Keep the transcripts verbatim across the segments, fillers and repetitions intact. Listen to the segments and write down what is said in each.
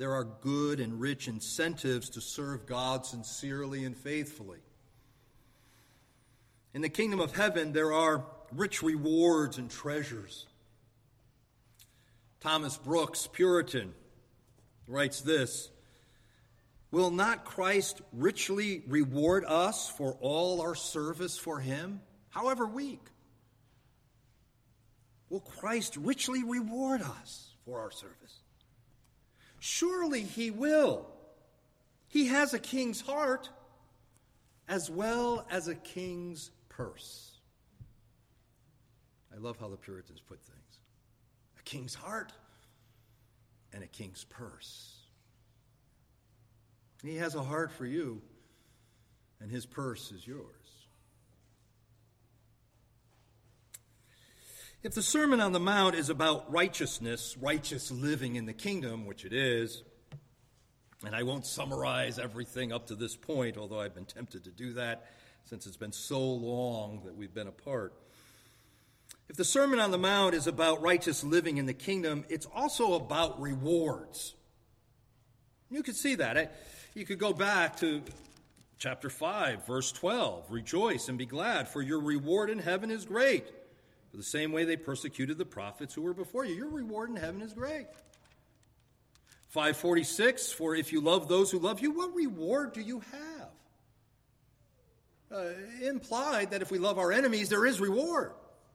there are good and rich incentives to serve God sincerely and faithfully. In the kingdom of heaven, there are rich rewards and treasures. Thomas Brooks, Puritan, writes this: "Will not Christ richly reward us for all our service for him, however weak? Will Christ richly reward us for our service? Surely he will. He has a king's heart as well as a king's purse." I love how the Puritans put things. A king's heart and a king's purse. He has a heart for you, and his purse is yours. If the Sermon on the Mount is about righteousness, righteous living in the kingdom, which it is, and I won't summarize everything up to this point, although I've been tempted to do that since it's been so long that we've been apart. If the Sermon on the Mount is about righteous living in the kingdom, it's also about rewards. You could see that. You could go back to chapter five, verse twelve. "Rejoice and be glad, for your reward in heaven is great. For the same way they persecuted the prophets who were before you." Your reward in heaven is great. five forty-six, "For if you love those who love you, what reward do you have?" Uh, implied that if we love our enemies, there is reward.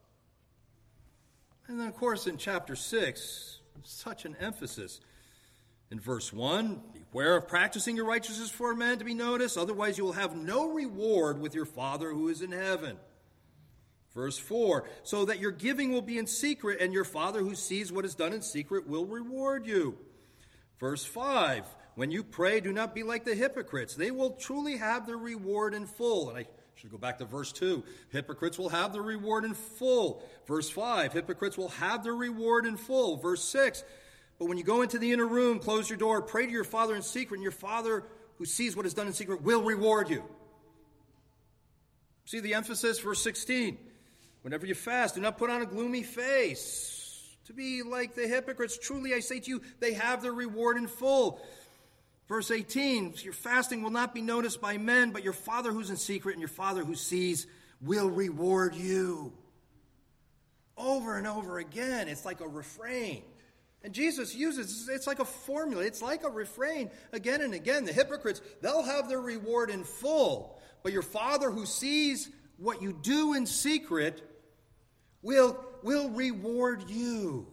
And then, of course, in chapter six, such an emphasis. In verse one, "Beware of practicing your righteousness for men to be noticed, otherwise you will have no reward with your Father who is in heaven." Verse four, "So that your giving will be in secret, and your Father who sees what is done in secret will reward you." Verse five, "When you pray, do not be like the hypocrites. They will truly have their reward in full." And I should go back to verse two. "Hypocrites will have their reward in full." Verse five, "Hypocrites will have their reward in full." Verse six, "But when you go into the inner room, close your door, pray to your Father in secret, and your Father who sees what is done in secret will reward you." See the emphasis? Verse sixteen, "Whenever you fast, do not put on a gloomy face, to be like the hypocrites. Truly I say to you, they have their reward in full." Verse eighteen, "Your fasting will not be noticed by men, but your Father who's in secret and your Father who sees will reward you." Over and over again, it's like a refrain. And Jesus uses, it's like a formula. It's like a refrain again and again. The hypocrites, they'll have their reward in full, but your Father who sees what you do in secret will, will reward you.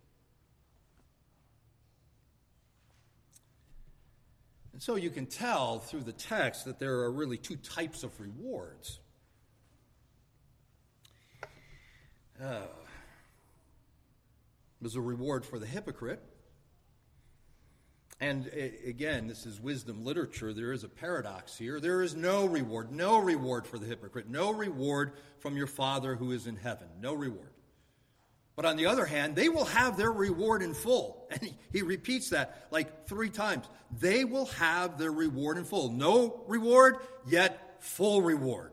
And so you can tell through the text that there are really two types of rewards. Uh, there's a reward for the hypocrite. And again, this is wisdom literature. There is a paradox here. There is no reward, no reward for the hypocrite, no reward from your Father who is in heaven, no reward. But on the other hand, they will have their reward in full. And he, he repeats that like three times. They will have their reward in full. No reward, yet full reward.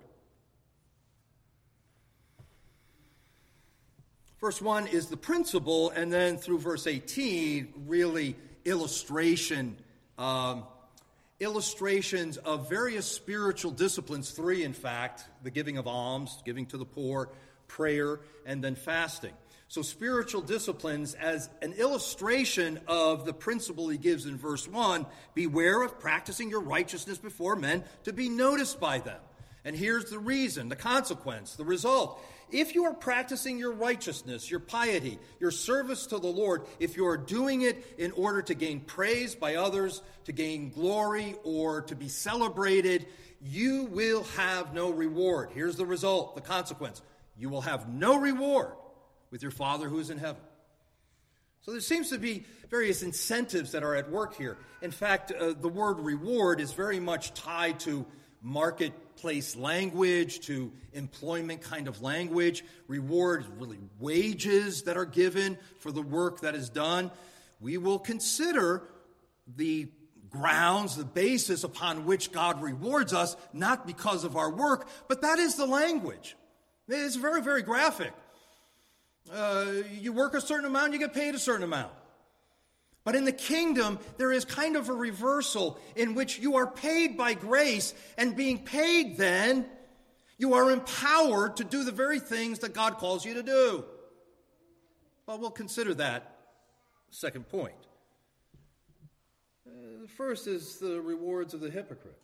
Verse one is the principle, and then through verse eighteen, really illustration, um, illustrations of various spiritual disciplines, three in fact, the giving of alms, giving to the poor, prayer, and then fasting. So spiritual disciplines as an illustration of the principle he gives in verse one, beware of practicing your righteousness before men to be noticed by them. And here's the reason, the consequence, the result. If you are practicing your righteousness, your piety, your service to the Lord, if you are doing it in order to gain praise by others, to gain glory, or to be celebrated, you will have no reward. Here's the result, the consequence. You will have no reward with your Father who is in heaven. So there seems to be various incentives that are at work here. In fact, uh, the word reward is very much tied to marketplace language, to employment kind of language. Reward is really wages that are given for the work that is done. We will consider the grounds, the basis upon which God rewards us, not because of our work, but that is the language. It's very, very graphic. Uh, you work a certain amount, you get paid a certain amount. But in the kingdom, there is kind of a reversal in which you are paid by grace, and being paid then, you are empowered to do the very things that God calls you to do. Well, we'll consider that second point. Uh, the first is the rewards of the hypocrite.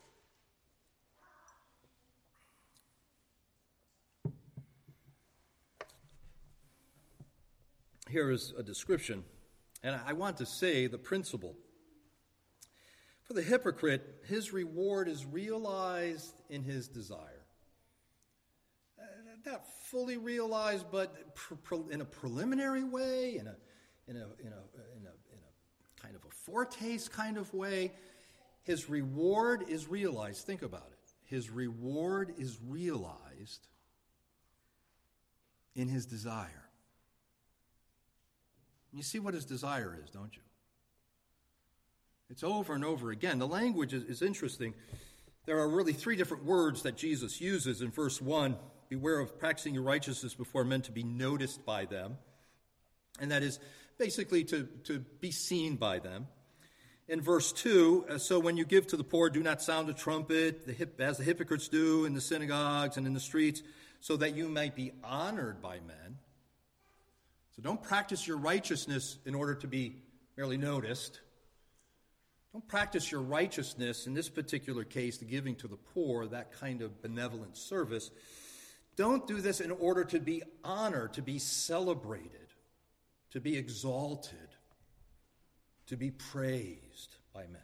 Here is a description, and I want to say the principle. For the hypocrite, his reward is realized in his desire. Uh, not fully realized, but pr- pr- in a preliminary way, in a, in a, in a, in a, in a kind of a foretaste kind of way. His reward is realized. Think about it. His reward is realized in his desire. You see what his desire is, don't you? It's over and over again. The language is, is interesting. There are really three different words that Jesus uses in verse one. Beware of practicing your righteousness before men to be noticed by them. And that is basically to, to be seen by them. In verse two, uh, so when you give to the poor, do not sound a trumpet, the hip, as the hypocrites do in the synagogues and in the streets, so that you might be honored by men. So don't practice your righteousness in order to be merely noticed. Don't practice your righteousness, in this particular case, the giving to the poor, that kind of benevolent service. Don't do this in order to be honored, to be celebrated, to be exalted, to be praised by men.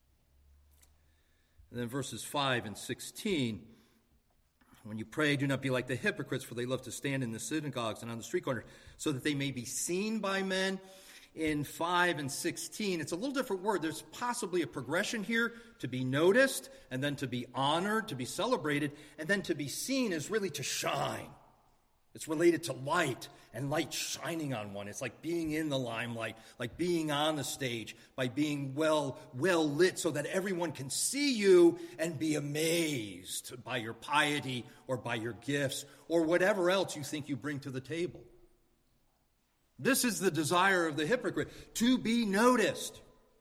And then verses five and sixteen, when you pray, do not be like the hypocrites, for they love to stand in the synagogues and on the street corners, so that they may be seen by men. In five and sixteen, it's a little different word. There's possibly a progression here to be noticed, and then to be honored, to be celebrated, and then to be seen is really to shine. It's related to light, and light shining on one. It's like being in the limelight, like being on the stage, by being well, well lit so that everyone can see you and be amazed by your piety or by your gifts or whatever else you think you bring to the table. This is the desire of the hypocrite, to be noticed.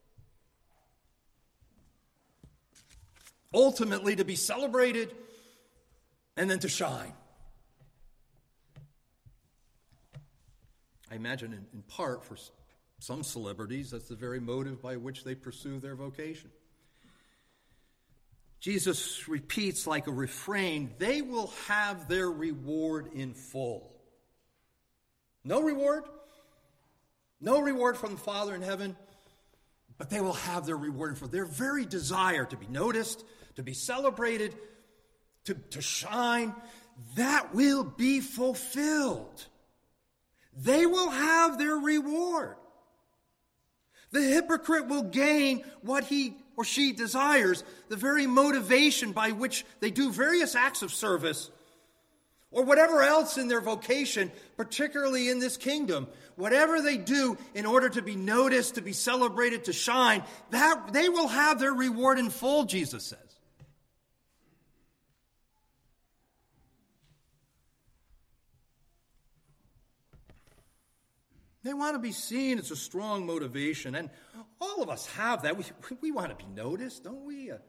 Ultimately, to be celebrated and then to shine. I imagine in, in part for some celebrities, that's the very motive by which they pursue their vocation. Jesus repeats like a refrain, they will have their reward in full. No reward, no reward from the Father in heaven, but they will have their reward in full. Their very desire to be noticed, to be celebrated, to, to shine, that will be fulfilled. They will have their reward. The hypocrite will gain what he or she desires, the very motivation by which they do various acts of service or whatever else in their vocation, particularly in this kingdom. Whatever they do in order to be noticed, to be celebrated, to shine, that they will have their reward in full, Jesus says. They want to be seen. It's a strong motivation. And all of us have that. We, we want to be noticed, don't we? Uh,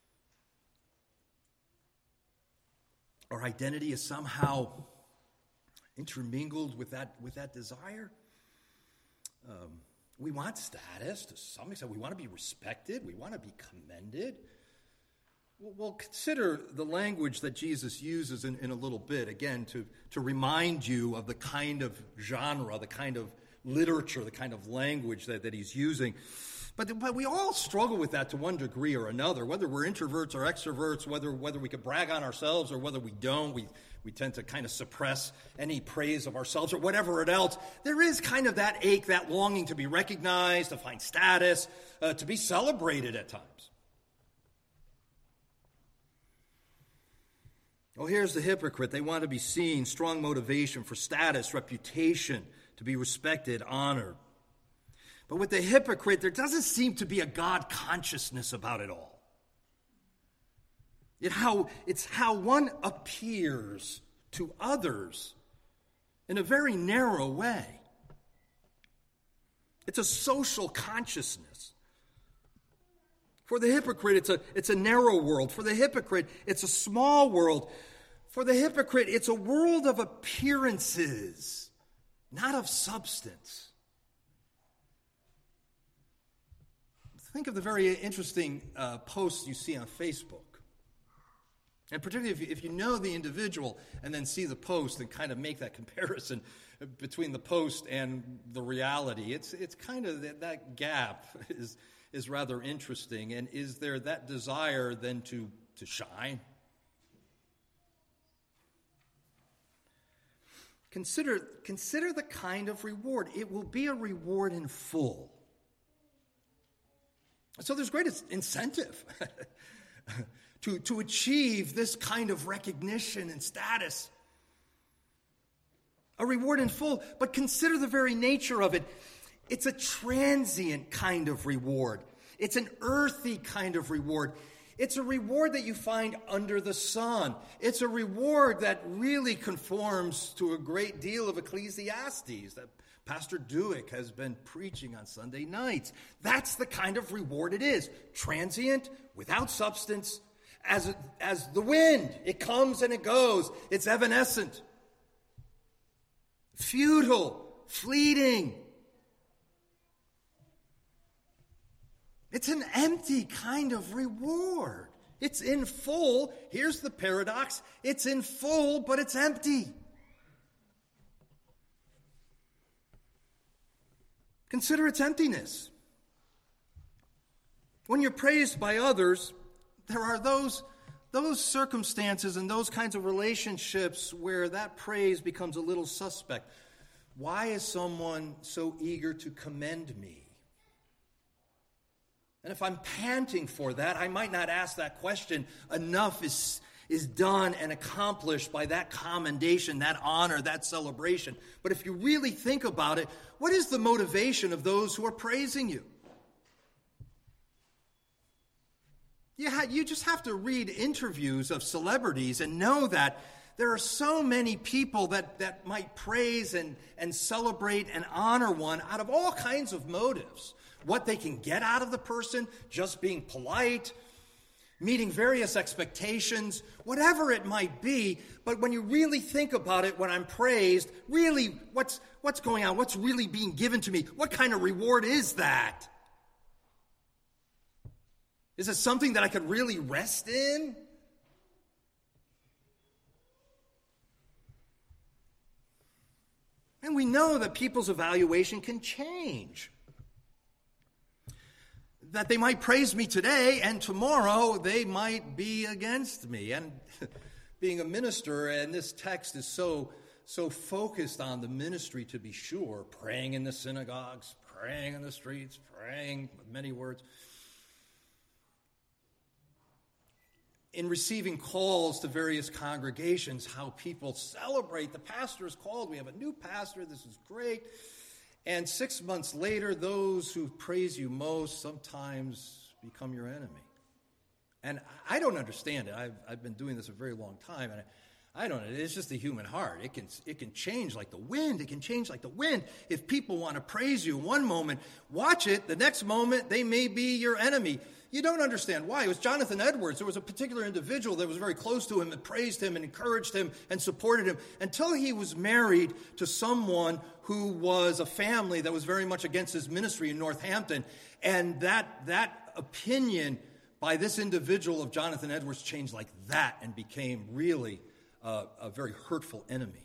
our identity is somehow intermingled with that, with that desire. Um, we want status to some extent. We want to be respected. We want to be commended. We'll, we'll consider the language that Jesus uses in, in a little bit, again, to, to remind you of the kind of genre, the kind of literature, the kind of language that, that he's using. But, but we all struggle with that to one degree or another, whether we're introverts or extroverts, whether whether we could brag on ourselves or whether we don't. We, we tend to kind of suppress any praise of ourselves or whatever else. There is kind of that ache, that longing to be recognized, to find status, uh, to be celebrated at times. Well, here's the hypocrite. They want to be seen, strong motivation for status, reputation, to be respected, honored. But with the hypocrite, there doesn't seem to be a God consciousness about it all. It how, it's how one appears to others in a very narrow way. It's a social consciousness. For the hypocrite, it's a, it's a narrow world. For the hypocrite, it's a small world. For the hypocrite, it's a world of appearances, not of substance. Think of the very interesting uh, posts you see on Facebook. And particularly if you, if you know the individual and then see the post and kind of make that comparison between the post and the reality, it's it's kind of that, that gap is is rather interesting. And is there that desire then to, to shine? Consider, consider the kind of reward. It will be a reward in full. So there's great incentive to, to achieve this kind of recognition and status. A reward in full, but consider the very nature of it. It's a transient kind of reward. It's an earthy kind of reward. It's a reward that you find under the sun. It's a reward that really conforms to a great deal of Ecclesiastes that Pastor Dewick has been preaching on Sunday nights. That's the kind of reward it is. Transient, without substance, as, as the wind. It comes and it goes. It's evanescent. Futile, fleeting. It's an empty kind of reward. It's in full. Here's the paradox. It's in full, but it's empty. Consider its emptiness. When you're praised by others, there are those, those circumstances and those kinds of relationships where that praise becomes a little suspect. Why is someone so eager to commend me? And if I'm panting for that, I might not ask that question. Enough is, is done and accomplished by that commendation, that honor, that celebration. But if you really think about it, what is the motivation of those who are praising you? You, ha- you just have to read interviews of celebrities and know that there are so many people that, that might praise and, and celebrate and honor one out of all kinds of motives. What they can get out of the person, just being polite, meeting various expectations, whatever it might be. But when you really think about it, when I'm praised, really, what's what's going on? What's really being given to me? What kind of reward is that? Is it something that I could really rest in? And we know that people's evaluation can change. That they might praise me today, and tomorrow they might be against me. And being a minister, and this text is so, so focused on the ministry, to be sure, praying in the synagogues, praying in the streets, praying with many words. In receiving calls to various congregations, how people celebrate. The pastor is called. We have a new pastor. This is great. And six months later, those who praise you most sometimes become your enemy. And I don't understand it. I've, I've been doing this a very long time, and I, I don't know. It's just the human heart. It can, it can change like the wind. It can change like the wind. If people want to praise you one moment, watch it. The next moment, they may be your enemy. You don't understand why. It was Jonathan Edwards. There was a particular individual that was very close to him and praised him and encouraged him and supported him until he was married to someone who was a family that was very much against his ministry in Northampton. And that, that opinion by this individual of Jonathan Edwards changed like that and became really uh, a very hurtful enemy.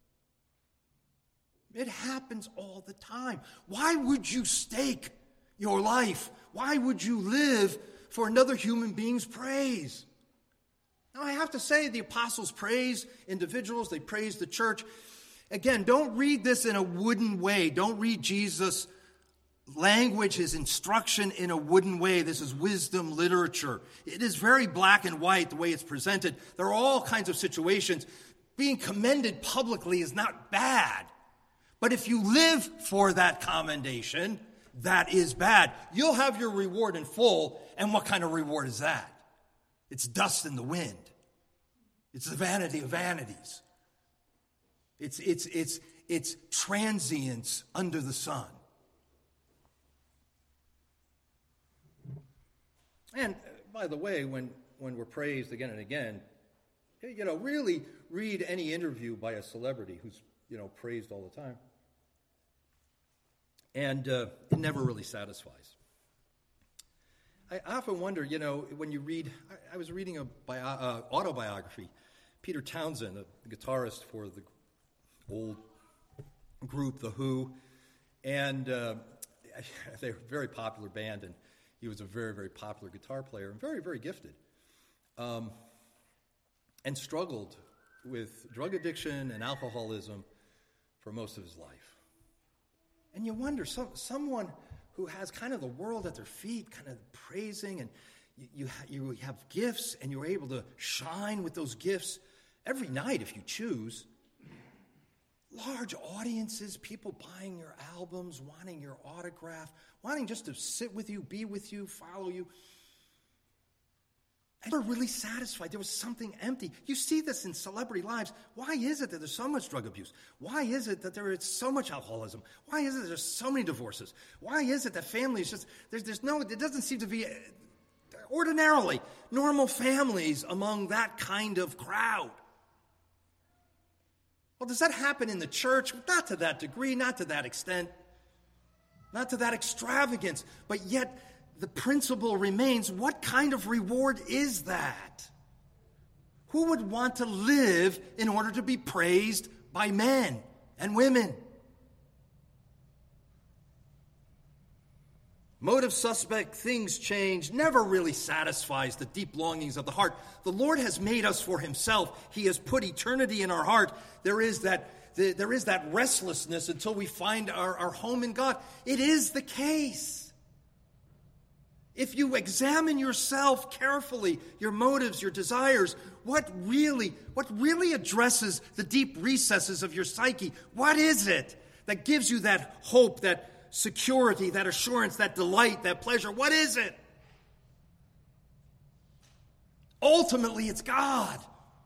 It happens all the time. Why would you stake your life? Why would you live for another human being's praise? Now, I have to say, the apostles praise individuals. They praise the church. Again, don't read this in a wooden way. Don't read Jesus' language, his instruction in a wooden way. This is wisdom literature. It is very black and white the way it's presented. There are all kinds of situations. Being commended publicly is not bad. But if you live for that commendation, that is bad. You'll have your reward in full, and what kind of reward is that? It's dust in the wind. It's the vanity of vanities. It's, it's, it's, it's transience under the sun. And uh, by the way, when, when we're praised again and again, you know, really read any interview by a celebrity who's, you know, praised all the time. And uh, it never really satisfies. I often wonder, you know, when you read, I, I was reading a bio, uh, autobiography, Peter Townsend, the guitarist for the old group, The Who, and uh, they're a very popular band, and he was a very, very popular guitar player and very, very gifted, um, and struggled with drug addiction and alcoholism for most of his life. And you wonder, some, someone who has kind of the world at their feet, kind of praising, and you, you, ha- you have gifts, and you're able to shine with those gifts every night if you choose. Large audiences, people buying your albums, wanting your autograph, wanting just to sit with you, be with you, follow you. And we're really satisfied. There was something empty. You see this in celebrity lives. Why is it that there's so much drug abuse? Why is it that there is so much alcoholism? Why is it that there's so many divorces? Why is it that families just, there's, there's no, it doesn't seem to be ordinarily normal families among that kind of crowd? Well, does that happen in the church? Not to that degree, not to that extent, not to that extravagance, but yet the principle remains, what kind of reward is that? Who would want to live in order to be praised by men and women? Motive suspect, things change, never really satisfies the deep longings of the heart. The Lord has made us for himself. He has put eternity in our heart. There is that, there is that restlessness until we find our, our home in God. It is the case. If you examine yourself carefully, your motives, your desires, what really, what really addresses the deep recesses of your psyche? What is it that gives you that hope, that security, that assurance, that delight, that pleasure? What is it? Ultimately, it's God.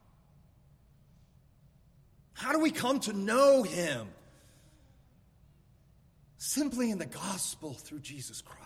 How do we come to know him? Simply in the gospel through Jesus Christ.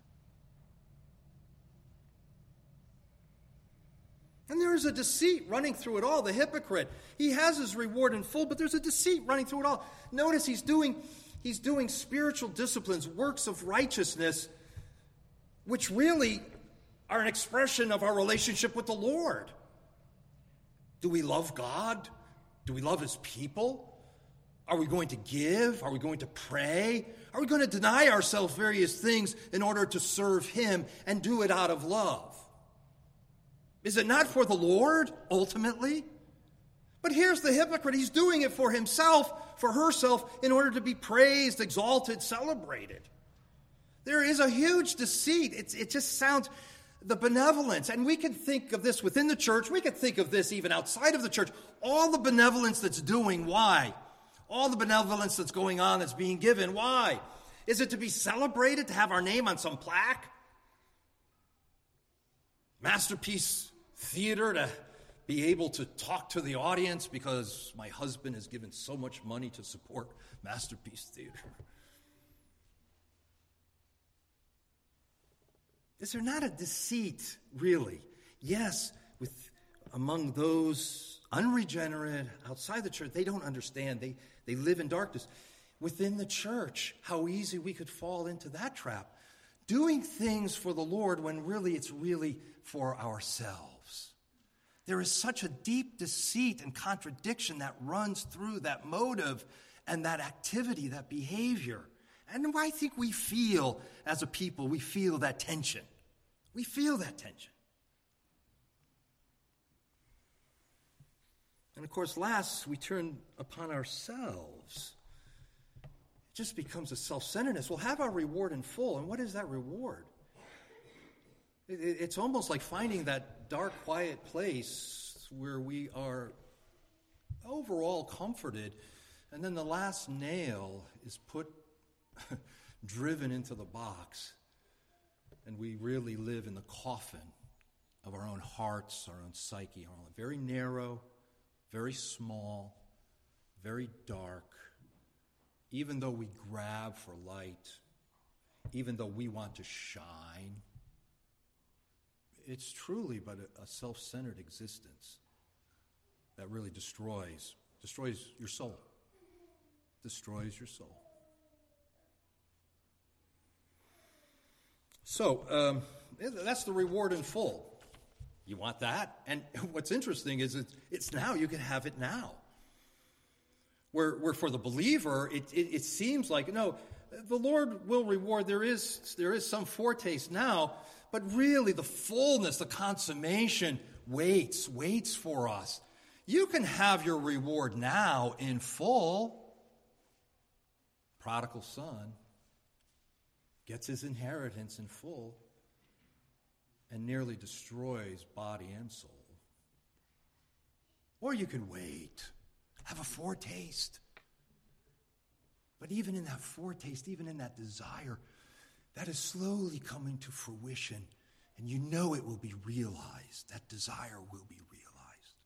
And there is a deceit running through it all. The hypocrite, he has his reward in full, but there's a deceit running through it all. Notice he's doing, he's doing spiritual disciplines, works of righteousness, which really are an expression of our relationship with the Lord. Do we love God? Do we love his people? Are we going to give? Are we going to pray? Are we going to deny ourselves various things in order to serve him and do it out of love? Is it not for the Lord, ultimately? But here's the hypocrite. He's doing it for himself, for herself, in order to be praised, exalted, celebrated. There is a huge deceit. It's, it just sounds, the benevolence, and we can think of this within the church. We can think of this even outside of the church. All the benevolence that's doing, why? All the benevolence that's going on, that's being given, why? Is it to be celebrated, to have our name on some plaque? Masterpiece Theater, to be able to talk to the audience because my husband has given so much money to support Masterpiece Theater. Is there not a deceit, really? Yes, with among those unregenerate outside the church, they don't understand. They, they live in darkness. Within the church, how easy we could fall into that trap. Doing things for the Lord when really it's really for ourselves. There is such a deep deceit and contradiction that runs through that motive and that activity, that behavior. And I think we feel, as a people, we feel that tension. We feel that tension. And of course, last, we turn upon ourselves. It just becomes a self-centeredness. We'll have our reward in full. And what is that reward? It's almost like finding that dark, quiet place where we are overall comforted, and then the last nail is put, driven into the box, and we really live in the coffin of our own hearts, our own psyche, our own, very narrow, very small, very dark. Even though we grab for light, even though we want to shine, it's truly but a, a self-centered existence that really destroys, destroys your soul. Destroys your soul. So, um, that's the reward in full. You want that? And what's interesting is it's, it's now, you can have it now. Where, where for the believer, it, it, it seems like, no, the Lord will reward. There is, there is some foretaste now, but really the fullness, the consummation waits, waits for us. You can have your reward now in full. Prodigal son gets his inheritance in full and nearly destroys body and soul. Or you can wait, have a foretaste. But even in that foretaste, even in that desire, that is slowly coming to fruition, and you know it will be realized. That desire will be realized.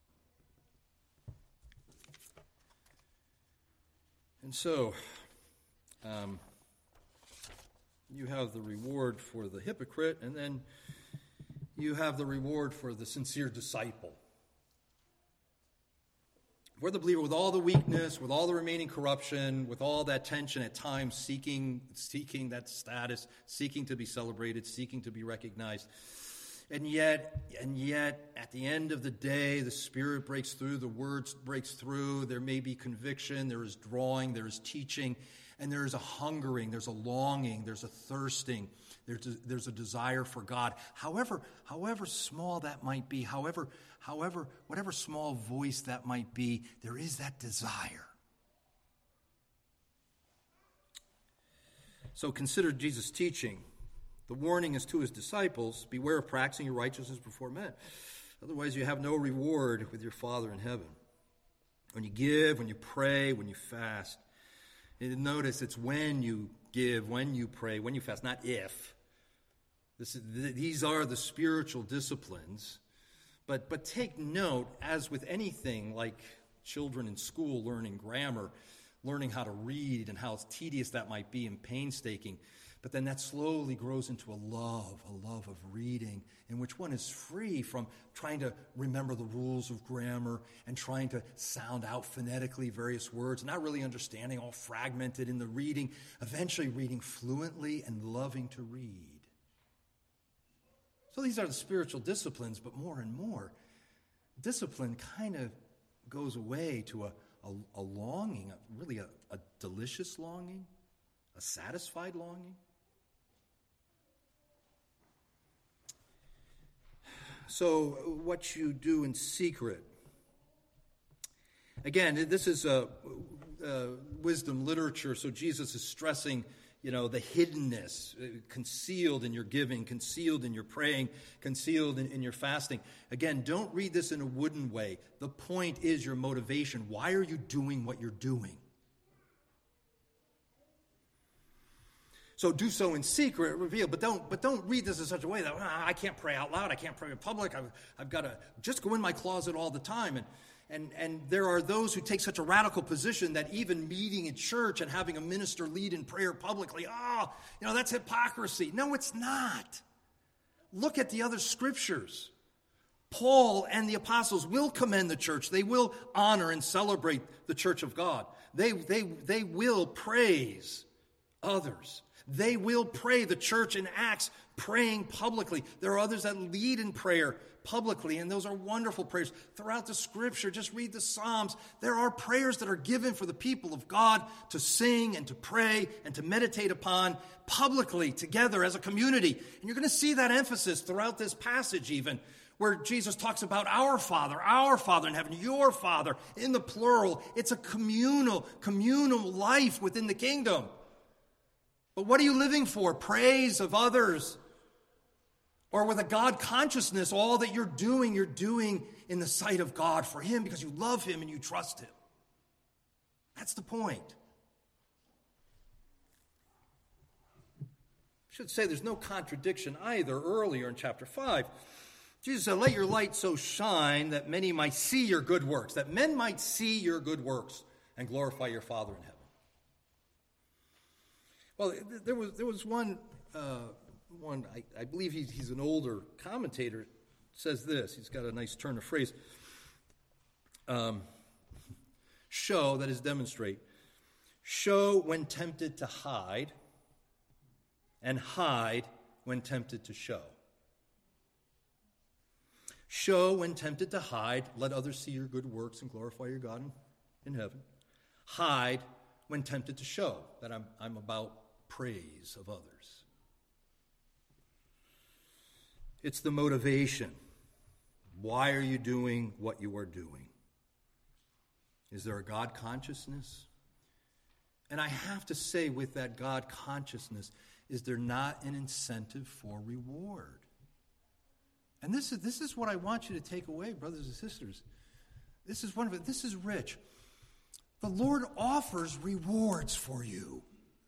And so, um, you have the reward for the hypocrite, and then you have the reward for the sincere disciple. For the believer, with all the weakness, with all the remaining corruption, with all that tension at times, seeking, seeking that status, seeking to be celebrated, seeking to be recognized, and yet, and yet, at the end of the day, the Spirit breaks through, the Word breaks through. There may be conviction, there is drawing, there is teaching, and there is a hungering, there's a longing, there's a thirsting, there's a, there's a desire for God. However, however small that might be, however, however, whatever small voice that might be, there is that desire. So consider Jesus' teaching. The warning is to his disciples, beware of practicing your righteousness before men. Otherwise you have no reward with your Father in heaven. When you give, when you pray, when you fast, and notice it's when you give, when you pray, when you fast, not if. This is, these are the spiritual disciplines. But, but take note, as with anything like children in school learning grammar, learning how to read and how tedious that might be and painstaking, but then that slowly grows into a love, a love of reading, in which one is free from trying to remember the rules of grammar and trying to sound out phonetically various words, not really understanding, all fragmented in the reading, eventually reading fluently and loving to read. So these are the spiritual disciplines, but more and more, discipline kind of goes away to a, a, a longing, a, really a, a delicious longing, a satisfied longing. So what you do in secret. Again, this is a, a wisdom literature, so Jesus is stressing, you know, the hiddenness, uh, concealed in your giving, concealed in your praying, concealed in, in your fasting. Again, don't read this in a wooden way. The point is your motivation. Why are you doing what you're doing? So do so in secret, reveal, but don't but don't read this in such a way that ah, I can't pray out loud, I can't pray in public, I've, I've got to just go in my closet all the time. And, and, and there are those who take such a radical position that even meeting in church and having a minister lead in prayer publicly, oh, you know, that's hypocrisy. No, it's not. Look at the other scriptures. Paul and the apostles will commend the church. They will honor and celebrate the church of God. They, they, they will praise others. They will pray. The church in Acts praying publicly. There are others that lead in prayer publicly, and those are wonderful prayers. Throughout the scripture, just read the Psalms. There are prayers that are given for the people of God to sing and to pray and to meditate upon publicly together as a community. And you're going to see that emphasis throughout this passage even, where Jesus talks about our Father, our Father in heaven, your Father, in the plural. It's a communal, communal life within the kingdom. But what are you living for? Praise of others? Or with a God consciousness, all that you're doing, you're doing in the sight of God for Him because you love Him and you trust Him. That's the point. I should say there's no contradiction either earlier in chapter five. Jesus said, let your light so shine that many might see your good works, that men might see your good works and glorify your Father in heaven. Well, there was there was one uh, one, I, I believe he's, he's an older commentator, says this. He's got a nice turn of phrase. Um, show, that is demonstrate. Show when tempted to hide, and hide when tempted to show. Show when tempted to hide, let others see your good works and glorify your God in, in heaven. Hide when tempted to show that I'm, I'm about praise of others. It's the motivation. Why are you doing what you are doing? Is there a God consciousness? And I have to say, with that God consciousness, is there not an incentive for reward? And this is this is what I want you to take away, brothers and sisters. This is one of it. This is rich. The Lord offers rewards for you.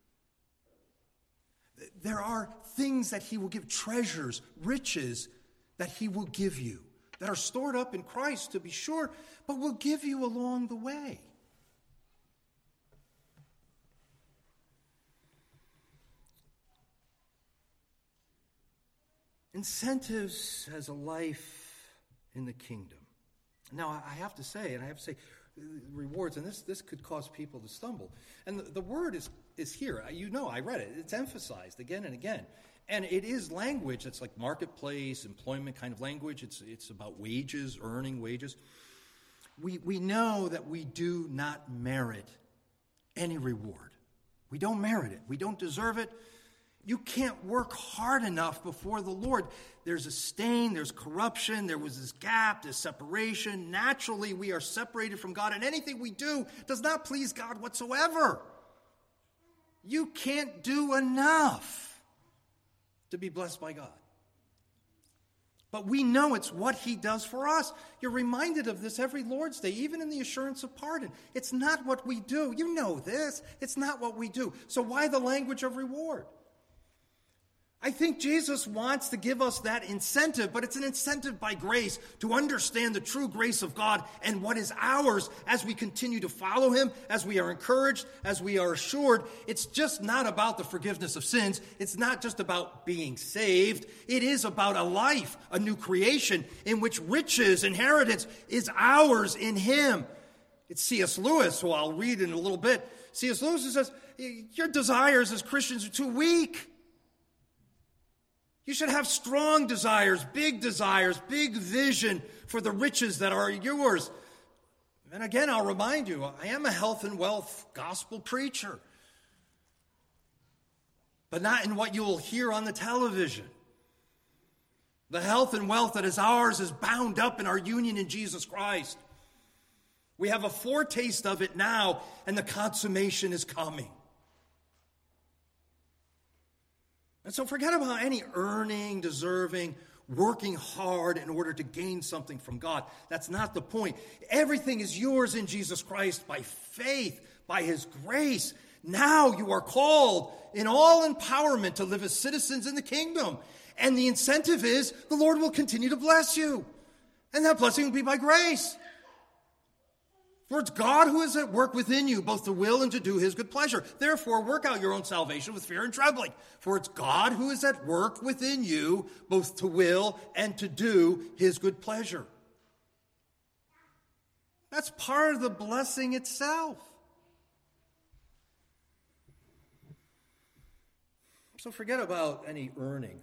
There are things that he will give, treasures, riches that he will give you, that are stored up in Christ, to be sure, but will give you along the way. Incentives as a life in the kingdom. Now, I have to say, and I have to say, rewards, and this, this could cause people to stumble. And the, the word is, is here. You know, I read it. It's emphasized again and again. And it is language that's like marketplace, employment kind of language. It's, it's about wages, earning wages. We, we know that we do not merit any reward. We don't merit it. We don't deserve it. You can't work hard enough before the Lord. There's a stain, there's corruption, there was this gap, this separation. Naturally, we are separated from God, and anything we do does not please God whatsoever. You can't do enough to be blessed by God. But we know it's what he does for us. You're reminded of this every Lord's Day, even in the assurance of pardon. It's not what we do. You know this. It's not what we do. So why the language of reward? I think Jesus wants to give us that incentive, but it's an incentive by grace to understand the true grace of God and what is ours as we continue to follow him, as we are encouraged, as we are assured. It's just not about the forgiveness of sins. It's not just about being saved. It is about a life, a new creation in which riches, inheritance is ours in him. It's C S Lewis, who I'll read in a little bit. C S Lewis says, your desires as Christians are too weak. You should have strong desires, big desires, big vision for the riches that are yours. And again, I'll remind you, I am a health and wealth gospel preacher. But not in what you will hear on the television. The health and wealth that is ours is bound up in our union in Jesus Christ. We have a foretaste of it now, and the consummation is coming. And so forget about any earning, deserving, working hard in order to gain something from God. That's not the point. Everything is yours in Jesus Christ by faith, by his grace. Now you are called in all empowerment to live as citizens in the kingdom. And the incentive is the Lord will continue to bless you. And that blessing will be by grace. For it's God who is at work within you, both to will and to do his good pleasure. Therefore, work out your own salvation with fear and trembling. For it's God who is at work within you, both to will and to do his good pleasure. That's part of the blessing itself. So forget about any earning.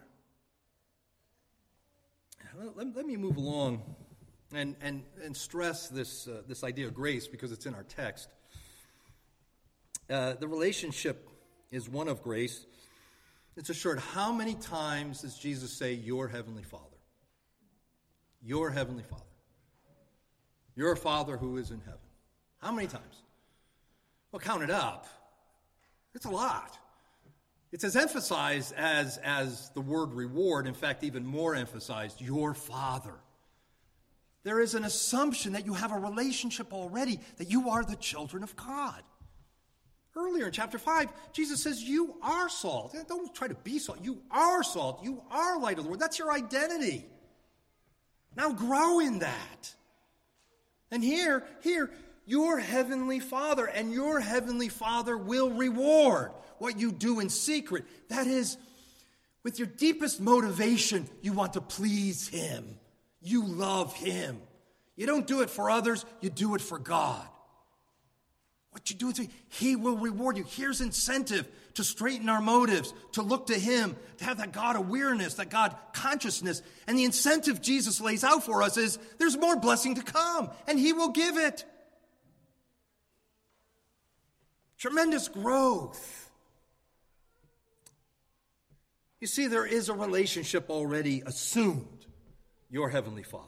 Let, let me move along. And, and and stress this uh, this idea of grace because it's in our text. Uh, the relationship is one of grace. It's assured. How many times does Jesus say, your heavenly Father? Your heavenly Father. Your Father who is in heaven. How many times? Well, count it up. It's a lot. It's as emphasized as, as the word reward. In fact, even more emphasized, your Father. There is an assumption that you have a relationship already, that you are the children of God. Earlier in chapter five, Jesus says, you are salt. Don't try to be salt. You are salt. You are light of the world. That's your identity. Now grow in that. And here, here, your heavenly Father, and your heavenly Father will reward what you do in secret. That is, with your deepest motivation, you want to please him. You love him. You don't do it for others, you do it for God. What you do, he will reward you. Here's incentive to straighten our motives, to look to him, to have that God awareness, that God consciousness. And the incentive Jesus lays out for us is there's more blessing to come, and he will give it. Tremendous growth. You see, there is a relationship already assumed, your Heavenly Father.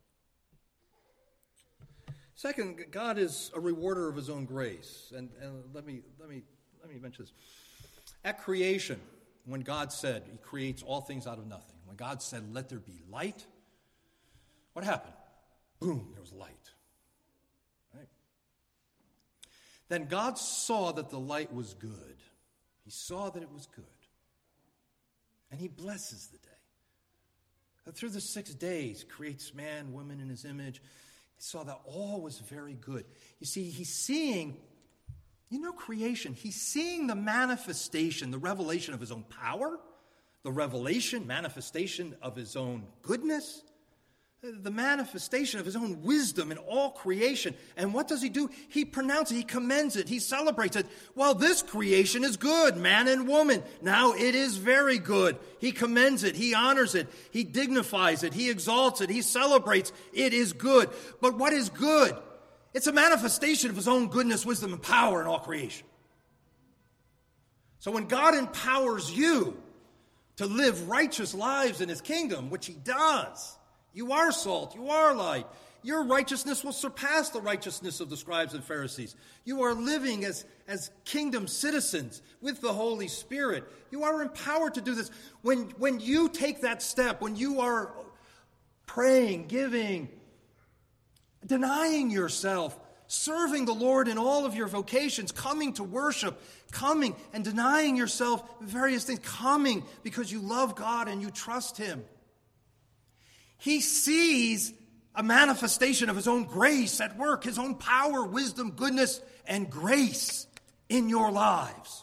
Second, God is a rewarder of his own grace. And, and let me let me let me mention this. At creation, when God said he creates all things out of nothing, when God said, "Let there be light," what happened? Boom, there was light. Right? Then God saw that the light was good. He saw that it was good. And he blesses the day. And through the six days, creates man, woman in his image. He saw that all was very good. You see, he's seeing, you know, creation. He's seeing the manifestation, the revelation of his own power, the revelation, manifestation of his own goodness, the manifestation of his own wisdom in all creation. And what does he do? He pronounces it, he commends it, he celebrates it. Well, this creation is good, man and woman. Now it is very good. He commends it, he honors it, he dignifies it, he exalts it, he celebrates. It is good. But what is good? It's a manifestation of his own goodness, wisdom, and power in all creation. So when God empowers you to live righteous lives in his kingdom, which he does, you are salt, you are light. Your righteousness will surpass the righteousness of the scribes and Pharisees. You are living as, as kingdom citizens with the Holy Spirit. You are empowered to do this. When, when you take that step, when you are praying, giving, denying yourself, serving the Lord in all of your vocations, coming to worship, coming and denying yourself various things, coming because you love God and you trust him, he sees a manifestation of his own grace at work, his own power, wisdom, goodness, and grace in your lives.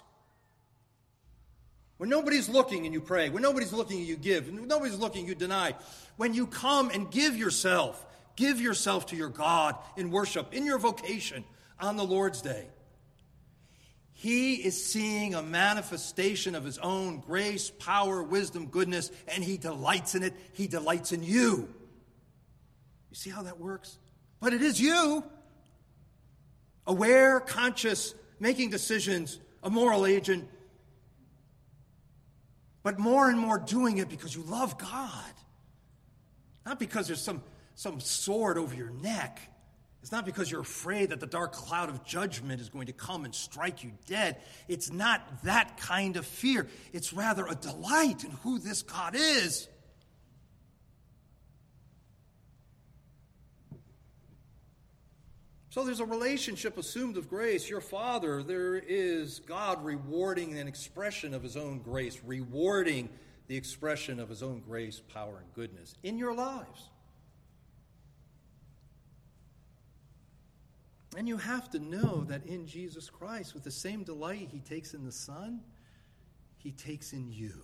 When nobody's looking and you pray, when nobody's looking and you give, when nobody's looking, you deny. When you come and give yourself, give yourself to your God in worship, in your vocation on the Lord's Day, he is seeing a manifestation of his own grace, power, wisdom, goodness, and he delights in it. He delights in you. You see how that works? But it is you, aware, conscious, making decisions, a moral agent, but more and more doing it because you love God. Not because there's some, some sword over your neck. It's not because you're afraid that the dark cloud of judgment is going to come and strike you dead. It's not that kind of fear. It's rather a delight in who this God is. So there's a relationship assumed of grace. Your Father, there is God rewarding an expression of his own grace, rewarding the expression of his own grace, power, and goodness in your lives. And you have to know that in Jesus Christ, with the same delight he takes in the Son, he takes in you.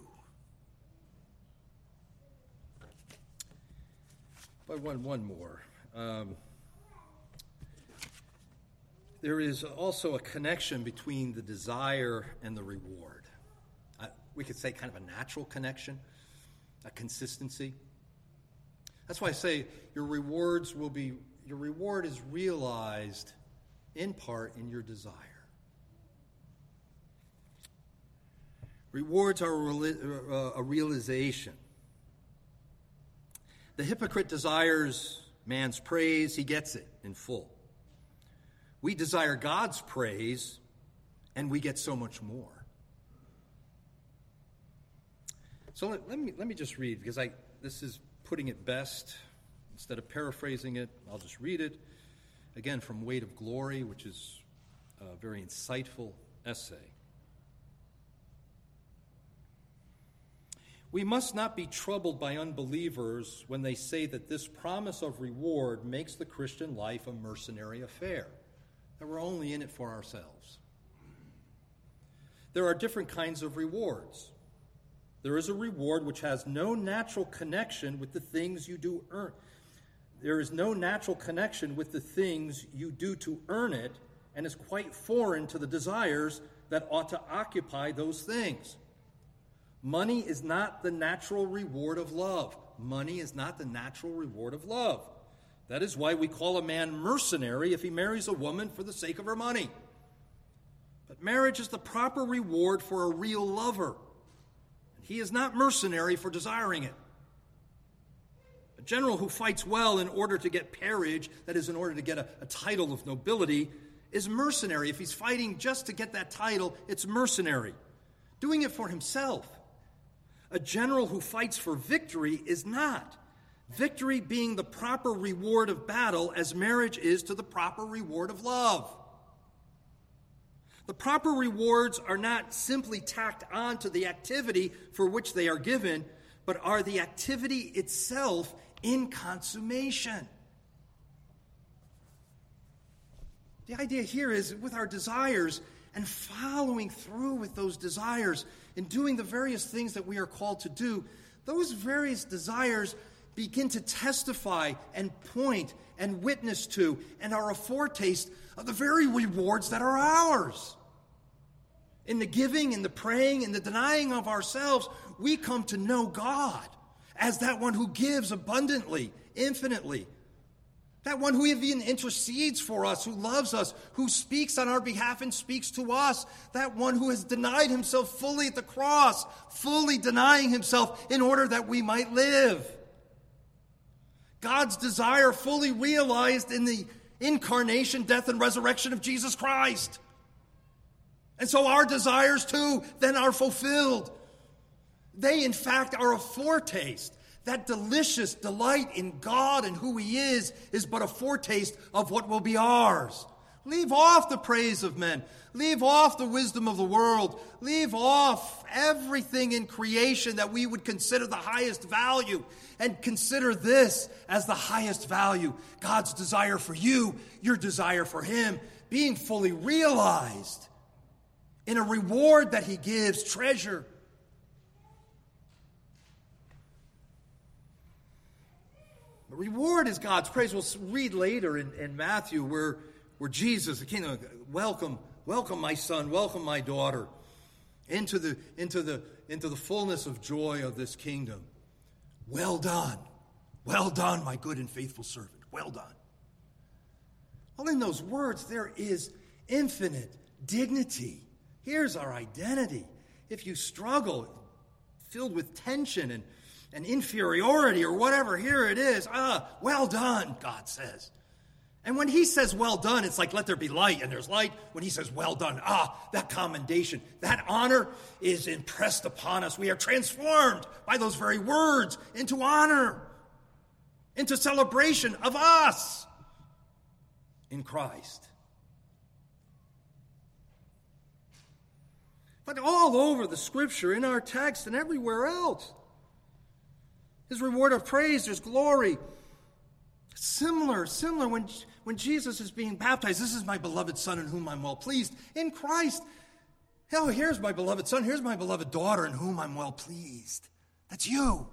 But one, one more. Um, there is also a connection between the desire and the reward. Uh, we could say kind of a natural connection, a consistency. That's why I say your rewards will be, your reward is realized in part in your desire. Rewards are a realization. The hypocrite desires man's praise, he gets it in full. We desire God's praise, and we get so much more. So let, let me let me just read, because I this is putting it best. Instead of paraphrasing it, I'll just read it. Again, from Weight of Glory, which is a very insightful essay. We must not be troubled by unbelievers when they say that this promise of reward makes the Christian life a mercenary affair, that we're only in it for ourselves. There are different kinds of rewards. There is a reward which has no natural connection with the things you do earn. There is no natural connection with the things you do to earn it, and is quite foreign to the desires that ought to occupy those things. Money is not the natural reward of love. Money is not the natural reward of love. That is why we call a man mercenary if he marries a woman for the sake of her money. But marriage is the proper reward for a real lover. He is not mercenary for desiring it. A general who fights well in order to get peerage, that is, in order to get a, a title of nobility, is mercenary. If he's fighting just to get that title, it's mercenary, doing it for himself. A general who fights for victory is not. Victory being the proper reward of battle, as marriage is to the proper reward of love. The proper rewards are not simply tacked on to the activity for which they are given, but are the activity itself in consummation. The idea here is with our desires and following through with those desires and doing the various things that we are called to do, those various desires begin to testify and point and witness to and are a foretaste of the very rewards that are ours. In the giving, in the praying, in the denying of ourselves, we come to know God as that one who gives abundantly, infinitely. That one who even intercedes for us, who loves us, who speaks on our behalf and speaks to us. That one who has denied himself fully at the cross, fully denying himself in order that we might live. God's desire fully realized in the incarnation, death, and resurrection of Jesus Christ. And so our desires, too, then are fulfilled. They, in fact, are a foretaste. That delicious delight in God and who He is is but a foretaste of what will be ours. Leave off the praise of men. Leave off the wisdom of the world. Leave off everything in creation that we would consider the highest value. And consider this as the highest value. God's desire for you, your desire for Him, being fully realized in a reward that He gives, treasure. The reward is God's praise. We'll read later in, in Matthew where, where Jesus, the king, welcome, welcome my son, welcome my daughter into the, into the, into the fullness of joy of this kingdom. Well done. Well done, my good and faithful servant. Well done. Well, in those words, there is infinite dignity. Here's our identity. If you struggle, filled with tension and and inferiority or whatever, here it is. Ah, well done, God says. And when He says well done, it's like let there be light, and there's light. When He says well done, ah, that commendation, that honor is impressed upon us. We are transformed by those very words into honor, into celebration of us in Christ. But all over the Scripture, in our text and everywhere else, His reward of praise, there's glory. Similar, similar when, when Jesus is being baptized. This is my beloved Son in whom I'm well pleased. In Christ, hell, here's my beloved Son. Here's my beloved daughter in whom I'm well pleased. That's you.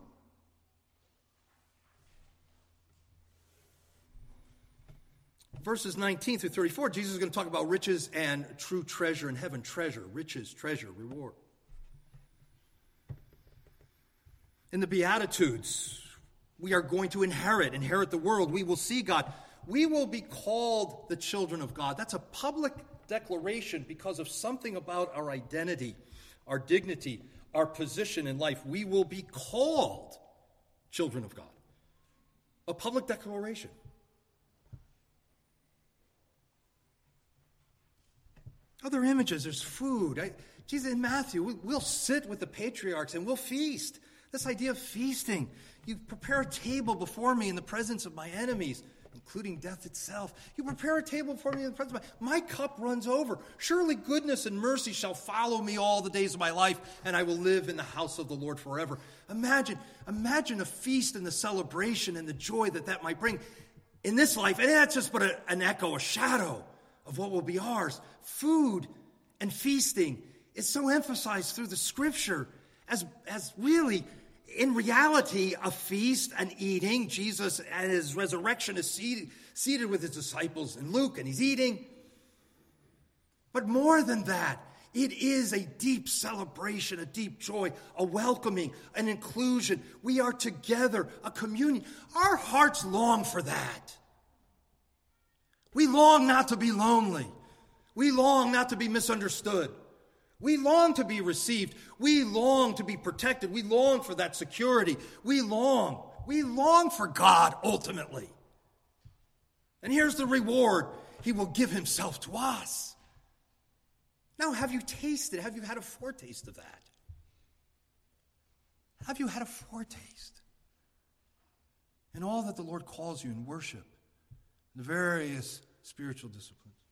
Verses nineteen through thirty-four, Jesus is going to talk about riches and true treasure in heaven. Treasure, riches, treasure, reward. In the Beatitudes, we are going to inherit, inherit the world. We will see God. We will be called the children of God. That's a public declaration because of something about our identity, our dignity, our position in life. We will be called children of God. A public declaration. Other images, there's food. I, Jesus, in Matthew, we, we'll sit with the patriarchs and we'll feast. This idea of feasting. You prepare a table before me in the presence of my enemies, including death itself. You prepare a table before me in the presence of my... My cup runs over. Surely goodness and mercy shall follow me all the days of my life, and I will live in the house of the Lord forever. Imagine, imagine a feast and the celebration and the joy that that might bring in this life. And that's just but a, an echo, a shadow of what will be ours. Food and feasting is so emphasized through the Scripture. as, as really, in reality, a feast, an eating. Jesus at his resurrection is seated, seated with his disciples in Luke, and he's eating. But more than that, it is a deep celebration, a deep joy, a welcoming, an inclusion. We are together, a communion. Our hearts long for that. We long not to be lonely. We long not to be misunderstood. We long to be received. We long to be protected. We long for that security. We long. We long for God ultimately. And here's the reward. He will give himself to us. Now, have you tasted? Have you had a foretaste of that? Have you had a foretaste in all that the Lord calls you in worship, the various spiritual disciplines?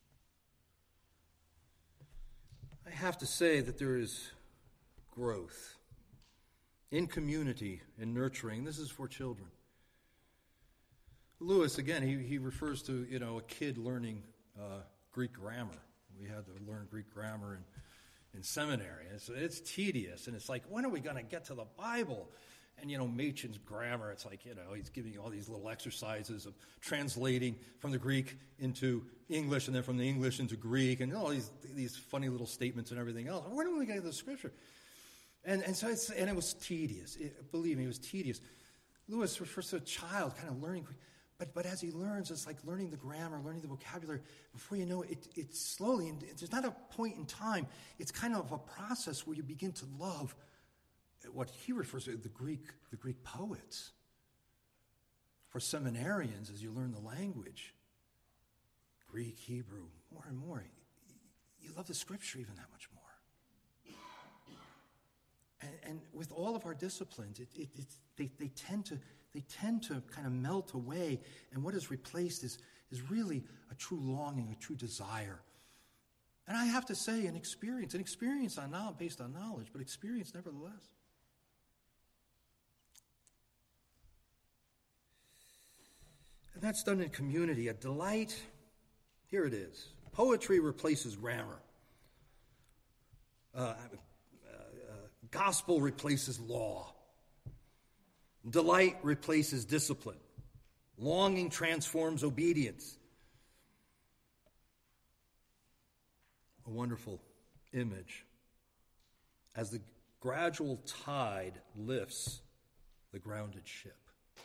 I have to say that there is growth in community and nurturing. This is for children. Lewis, again, he, he refers to, you know, a kid learning uh, Greek grammar. We had to learn Greek grammar in, in seminary. It's, it's tedious, and it's like, when are we going to get to the Bible? And, you know, Machen's grammar, it's like, you know, he's giving you all these little exercises of translating from the Greek into English and then from the English into Greek and all these these funny little statements and everything else. When are we going to get to the Scripture? And and so it's, and it was tedious. It, believe me, it was tedious. Lewis refers to a child kind of learning Greek. But but as he learns, it's like learning the grammar, learning the vocabulary. Before you know it, it it's slowly, and there's not a point in time. It's kind of a process where you begin to love what he refers to the Greek, the Greek poets. For seminarians, as you learn the language, Greek, Hebrew, more and more, you love the Scripture even that much more. And, and with all of our disciplines, it, it, it's, they, they tend to they tend to kind of melt away, and what is replaced is, is really a true longing, a true desire. And I have to say, an experience, an experience on knowledge, based on knowledge, but experience nevertheless. And that's done in community, a delight. Here it is. Poetry replaces grammar. Uh, uh, uh, gospel replaces law. Delight replaces discipline. Longing transforms obedience. A wonderful image. As the gradual tide lifts the grounded ship.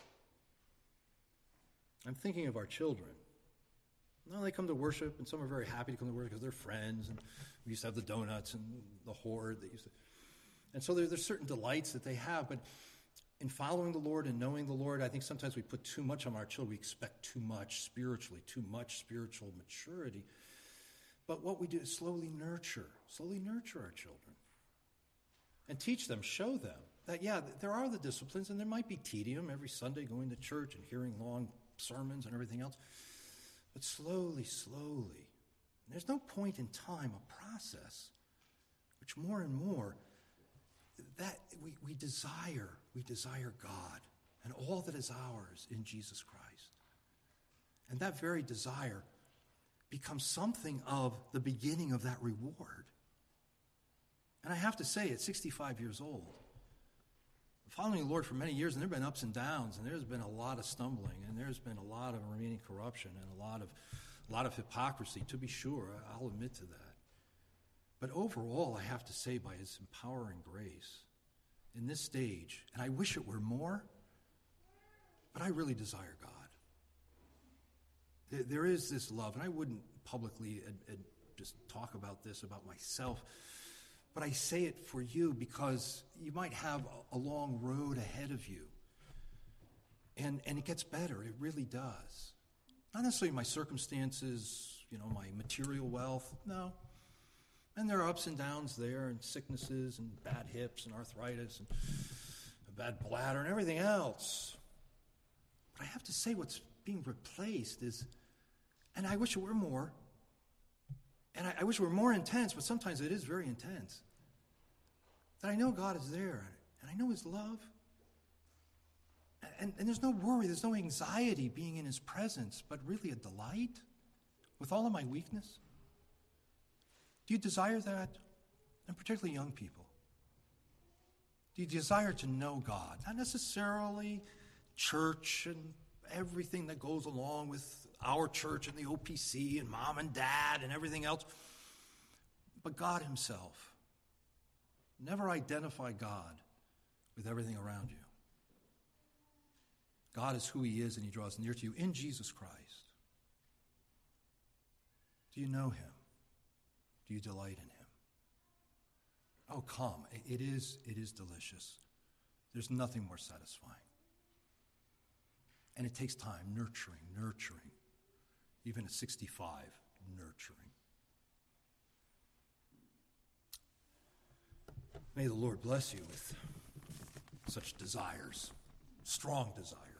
I'm thinking of our children. Well, they come to worship, and some are very happy to come to worship because they're friends, and we used to have the donuts and the horde. That used to, and so there, there's certain delights that they have, but in following the Lord and knowing the Lord, I think sometimes we put too much on our children. We expect too much spiritually, too much spiritual maturity. But what we do is slowly nurture, slowly nurture our children. And teach them, show them that, yeah, there are the disciplines, and there might be tedium every Sunday going to church and hearing long sermons and everything else. But slowly, slowly, there's no point in time, a process, which more and more, that we, we desire, we desire God and all that is ours in Jesus Christ. And that very desire becomes something of the beginning of that reward. And I have to say, at sixty-five years old, following the Lord for many years, and there have been ups and downs, and there's been a lot of stumbling, and there's been a lot of remaining corruption and a lot of, a lot of hypocrisy, to be sure. I'll admit to that. But overall, I have to say, by his empowering grace, in this stage, and I wish it were more, but I really desire God. There, there is this love, and I wouldn't publicly ad, ad, just talk about this, about myself, but I say it for you because you might have a, a long road ahead of you. And, and it gets better, it really does. Not necessarily my circumstances, you know, my material wealth, no. And there are ups and downs there, and sicknesses, and bad hips, and arthritis, and a bad bladder, and everything else. But I have to say, what's being replaced is, and I wish it were more, and I, I wish it were more intense, but sometimes it is very intense, that I know God is there, and I know his love. And, and there's no worry, there's no anxiety being in his presence, but really a delight with all of my weakness. Do you desire that? And particularly young people. Do you desire to know God? Not necessarily church and everything that goes along with our church and the O P C and mom and dad and everything else, but God himself. Never identify God with everything around you. God is who he is, and he draws near to you in Jesus Christ. Do you know him? Do you delight in him? Oh, come. It is, it is delicious. There's nothing more satisfying. And it takes time, nurturing, nurturing. Even at sixty-five, nurturing. May the Lord bless you with such desires, strong desires.